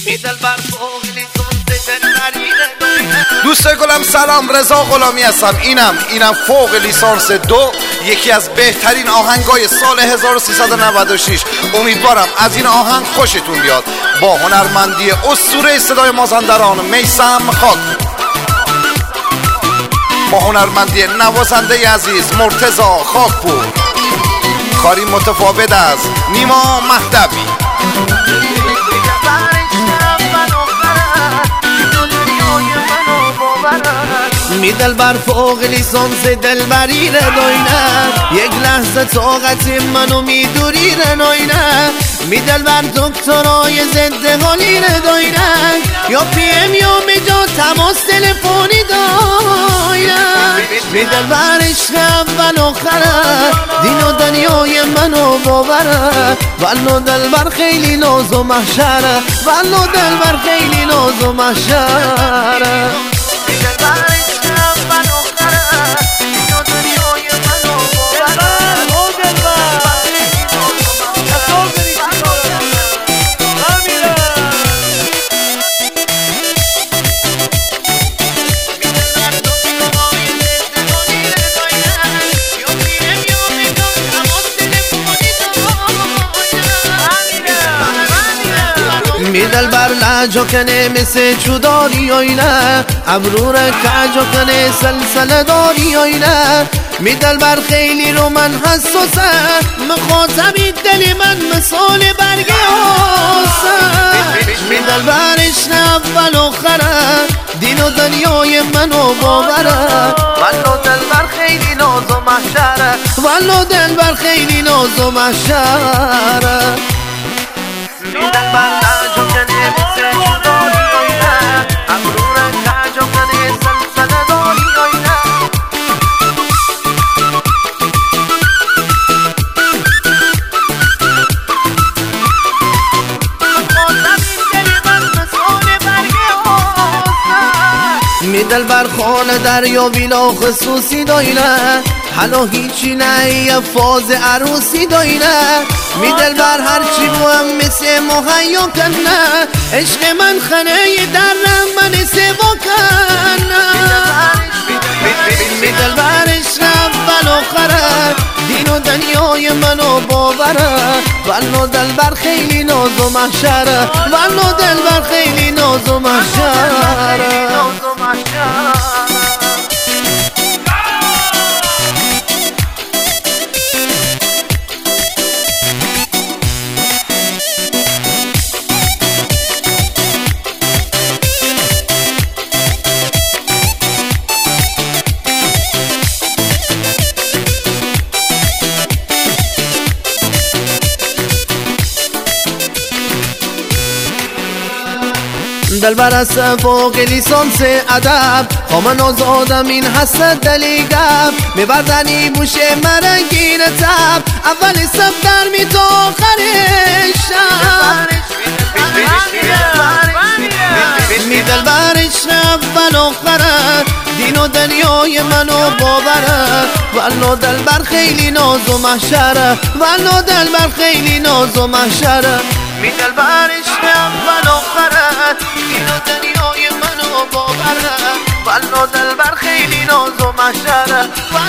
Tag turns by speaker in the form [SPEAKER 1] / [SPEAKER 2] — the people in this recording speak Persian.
[SPEAKER 1] دوست گلم سلام، رضا غلامی هستم. اینم فوق لیسانس 2، یکی از بهترین آهنگای سال 1396. امیدوارم از این آهنگ خوشتون بیاد. با هنرمندی اسطوره صدای مازندران میثم خاک، با هنرمندی نوازنده عزیز مرتضی خاکپور، کاری متفاوت از نیما مهدوی.
[SPEAKER 2] می دلبر فوق لیسانس دلبری رداینه، یک لحظه طاقت منو میدوری رناینه. می دلبر دکترای ضد حالی رداینه، یا پی ام یا مجا تماس تلفنی داینه. می دلبر عشق اول آخره، دین و دنیای منو باوره. والله دلبر خیلی ناز و محشره، والله دلبر خیلی ناز و محشره. می دلبر لجا کنه مثل چوداری آینه، ابرور کجا کنه سلسله داری آینه. می دلبر خیلی رو من حساسه، مخاطبی دلی من مثال برگ آسه. می دلبر عشق اول آخره، دین و دنیای منو باوره. والله دلبر خیلی ناز و محشره، والله دلبر خیلی ناز و محشره. می دلبر لجا کنه مثل چوداری آینه، ابرور کجا کنه سلسله داری آینه. می دلبر خانه دریا ویلا خصوصی داینه، حالا هیچی نه یه فاز عروسی داینه. می دلبر هرچی رو هم مثل مهیا کنه، عشق من خنه درم من سوا کنه. می دلبر عشق اول آخره، دین و دنیای منو باوره. والله دلبر خیلی ناز و محشره، والله دلبر خیلی ناز و محشره. دلبر از فوق لیسانس ادب، من آزادم این حسد دلیگم. میبردنی بوشه مرنگین تب، اول سب در می تا آخرش شب. می دلبر عشق اول آخره، دین و دنیای منو باوره. والله دلبر خیلی ناز و محشره، والله دلبر خیلی ناز و محشره. می دلبر عشق اول آخره، دین و دنیای منو باوره. والله دلبر خیلی ناز و محشره.